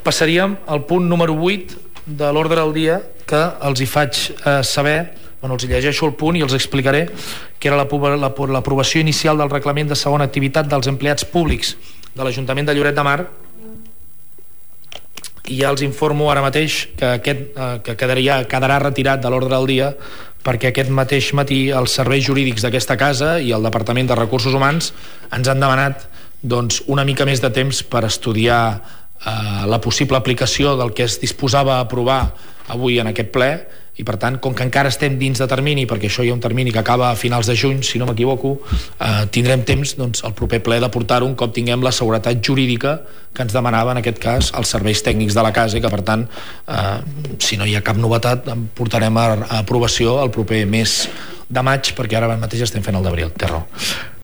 passaríem al punt número 8 de l'ordre del dia, que els hi faig saber, els llegeixo el punt i els explicaré, que era l'aprovació inicial del reglament de segona activitat dels empleats públics de l'Ajuntament de Lloret de Mar, i ja els informo ara mateix que quedarà retirat de l'ordre del dia, perquè aquest mateix matí els serveis jurídics d'aquesta casa i el Departament de Recursos Humans ens han demanat una mica més de temps per estudiar la possible aplicació del que es disposava a aprovar avui en aquest ple, i per tant, com que encara estem dins de termini, perquè això hi ha un termini que acaba a finals de juny, si no m'equivoco, tindrem temps el proper ple de portar-ho un cop tinguem la seguretat jurídica que ens demanava en aquest cas els serveis tècnics de la casa, i que per tant, si no hi ha cap novetat, portarem a aprovació el proper mes de maig, perquè ara mateix estem fent el d'abril. Té raó.